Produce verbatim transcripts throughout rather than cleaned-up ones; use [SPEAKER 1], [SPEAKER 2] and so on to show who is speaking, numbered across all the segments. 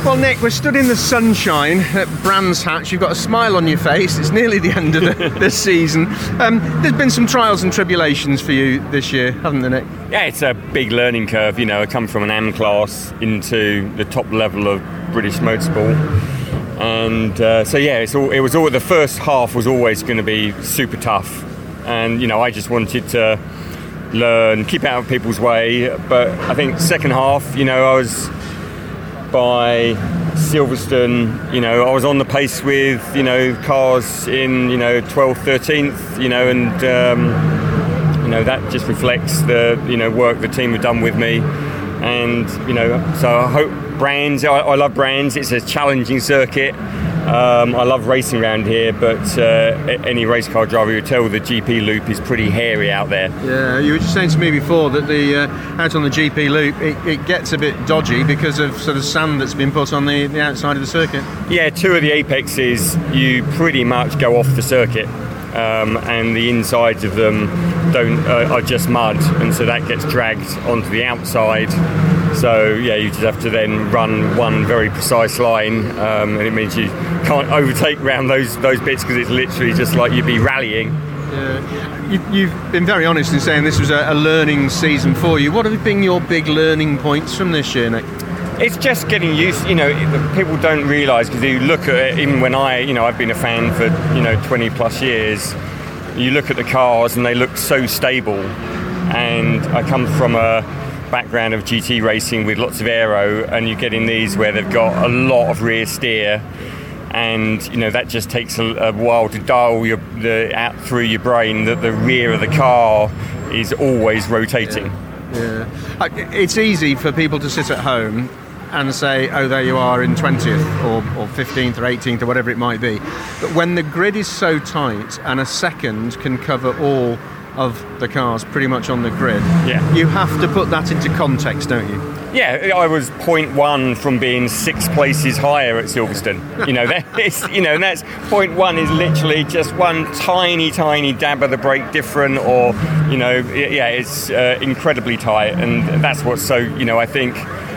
[SPEAKER 1] Well, Nick, we're stood in the sunshine at Brands Hatch. You've got a smile on your face. It's nearly the end of the, the season. Um, there's been some trials and tribulations for you this year, haven't there, Nick?
[SPEAKER 2] Yeah, it's a big learning curve. You know, I come from an A M class into the top level of British motorsport. And uh, so, yeah, it's all, it was all, the first half was always going to be super tough. And, you know, I just wanted to learn, keep out of people's way. But I think second half, you know, I was by Silverstone, you know, I was on the pace with, you know, cars in, you know, twelfth, thirteenth, you know, and, um, you know, that just reflects the, you know, work the team have done with me. And, you know, so I hope Brands, I, I love Brands, it's a challenging circuit. Um, I love racing around here, but uh, any race car driver would tell the G P loop is pretty hairy out there.
[SPEAKER 1] Yeah, you were just saying to me before that the uh, out on the G P loop, it, it gets a bit dodgy because of sort of sand that's been put on the, the outside of the circuit.
[SPEAKER 2] Yeah, two of the apexes, you pretty much go off the circuit. Um, and the insides of them don't uh, are just mud, and so that gets dragged onto the outside. So yeah, you just have to then run one very precise line, um, and it means you can't overtake around those those bits because it's literally just like you'd be rallying.
[SPEAKER 1] Yeah. You, you've been very honest in saying this was a, a learning season for you. What have been your big learning points from this year, Nick?
[SPEAKER 2] It's just getting used, you know, people don't realise, because you look at it, even when I, you know, I've been a fan for, you know, twenty plus years, you look at the cars and they look so stable. And I come from a background of G T racing with lots of aero, and you get in these where they've got a lot of rear steer, and, you know, that just takes a, a while to dial your, the, out through your brain that the rear of the car is always rotating.
[SPEAKER 1] Yeah. Yeah. It's easy for people to sit at home and say, oh, there you are in twentieth or, or fifteenth or eighteenth or whatever it might be. But when the grid is so tight and a second can cover all of the cars pretty much on the grid,
[SPEAKER 2] yeah.
[SPEAKER 1] you have to put that into context, don't you?
[SPEAKER 2] Yeah, I was point one from being six places higher at Silverstone. You know, that is, you know, and that's point one is literally just one tiny, tiny dab of the brake different, or, you know, yeah, it's uh, incredibly tight, and that's what's so, you know, I think.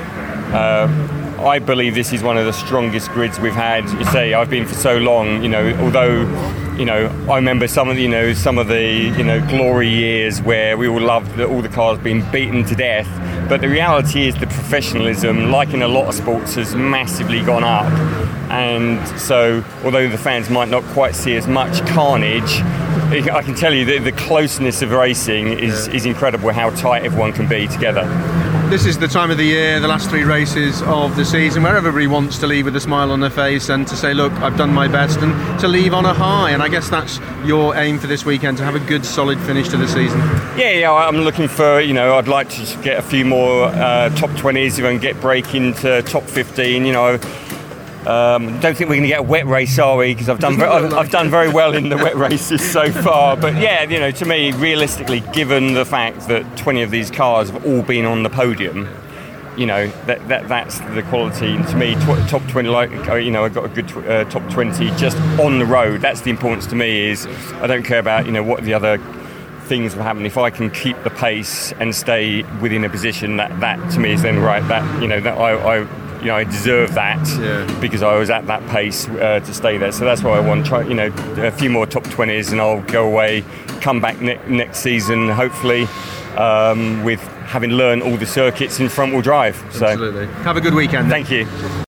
[SPEAKER 2] Uh, I believe this is one of the strongest grids we've had. You say I've been for so long, you know, although, you know, I remember some of the, you know, some of the, you know, glory years where we all loved that all the cars being beaten to death. But the reality is the professionalism, like in a lot of sports, has massively gone up. And so, although the fans might not quite see as much carnage, I can tell you that the closeness of racing is, yeah. is incredible, how tight everyone can be together.
[SPEAKER 1] This is the time of the year, the last three races of the season, where everybody wants to leave with a smile on their face and to say, look, I've done my best, and to leave on a high. And I guess that's your aim for this weekend, to have a good, solid finish to the season.
[SPEAKER 2] Yeah, yeah, I'm looking for, you know, I'd like to get a few more uh, top twenties, if I can get break into top fifteen, you know. Um, don't think we're going to get a wet race, are we? Because I've done very, I've, I've done very well in the wet races so far. But yeah, you know, to me, realistically, given the fact that twenty of these cars have all been on the podium, you know, that, that that's the quality. And to me, tw- top twenty, like, you know, I've got a good tw- uh, top twenty just on the road. That's the importance to me. Is I don't care about, you know, what the other things will happen. If I can keep the pace and stay within a position, that that to me is then right. That, you know, that I. I You know, I deserve that, yeah. because I was at that pace uh, to stay there. So that's what I want. Try, you know, a few more top twenties, and I'll go away, come back ne- next season, hopefully, um, with having learned all the circuits in front-wheel drive. So.
[SPEAKER 1] Absolutely. Have a good weekend.
[SPEAKER 2] Thank you.